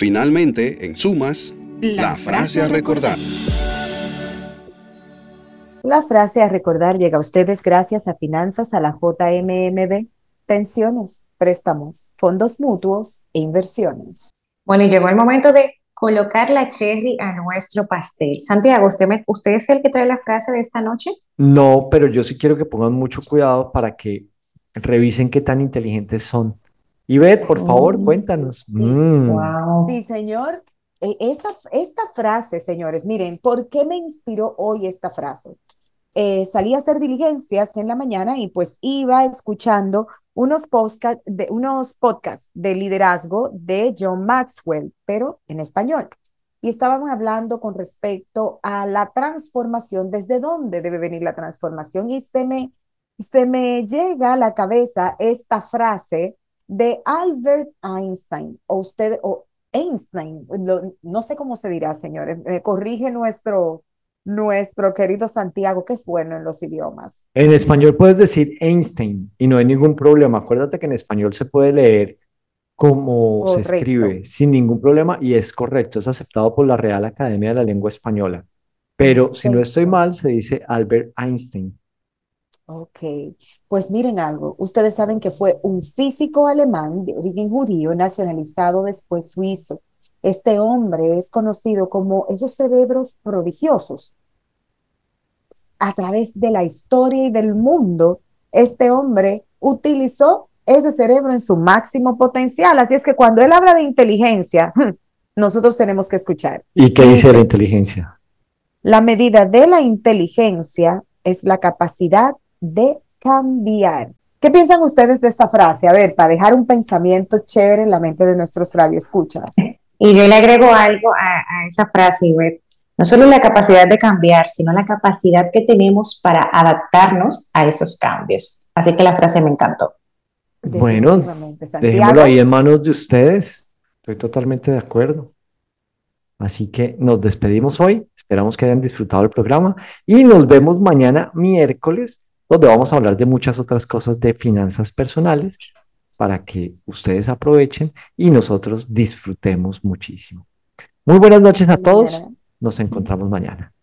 Finalmente, en sumas, la frase a recordar. La frase a recordar llega a ustedes gracias a Finanzas a la JMMB, pensiones, préstamos, fondos mutuos e inversiones. Bueno, y llegó el momento de colocar la cherry a nuestro pastel. Santiago, ¿usted es el que trae la frase de esta noche? No, pero yo sí quiero que pongan mucho cuidado para que revisen qué tan inteligentes son. Ivette, por favor, Mm, cuéntanos. Sí, wow. sí, señor. Esta frase, señores, miren, ¿por qué me inspiró hoy esta frase? Salí a hacer diligencias en la mañana y pues iba escuchando unos podcasts de liderazgo de John Maxwell, pero en español. Y estaban hablando con respecto a la transformación, desde dónde debe venir la transformación. Y se me llega a la cabeza esta frase de Albert Einstein, o Einstein, no sé cómo se dirá, señores, me corrige nuestro querido Santiago, que es bueno en los idiomas. En español puedes decir Einstein y no hay ningún problema. Acuérdate que en español se puede leer como se Correcto. escribe sin ningún problema y es correcto, es aceptado por la Real Academia de la Lengua Española. Pero si no estoy Perfecto. mal, se dice Albert Einstein. Ok. Pues miren algo, ustedes saben que fue un físico alemán de origen judío, nacionalizado después suizo. Este hombre es conocido como esos cerebros prodigiosos. A través de la historia y del mundo, este hombre utilizó ese cerebro en su máximo potencial. Así es que cuando él habla de inteligencia, nosotros tenemos que escuchar. ¿Y qué Y dice la dice, inteligencia? la medida de la inteligencia es la capacidad de cambiar. ¿Qué piensan ustedes de esta frase? A ver, para dejar un pensamiento chévere en la mente de nuestros radioescuchas. Y yo le agrego algo a esa frase, Ivette. No solo la capacidad de cambiar, sino la capacidad que tenemos para adaptarnos a esos cambios. Así que la frase me encantó. Bueno, Definitivamente, dejémoslo ahí Santiago. en manos de ustedes. Estoy totalmente de acuerdo. Así que nos despedimos hoy. Esperamos que hayan disfrutado el programa y nos vemos mañana miércoles, donde vamos a hablar de muchas otras cosas de finanzas personales para que ustedes aprovechen y nosotros disfrutemos muchísimo. Muy buenas noches a todos. Mañana. Nos encontramos mañana.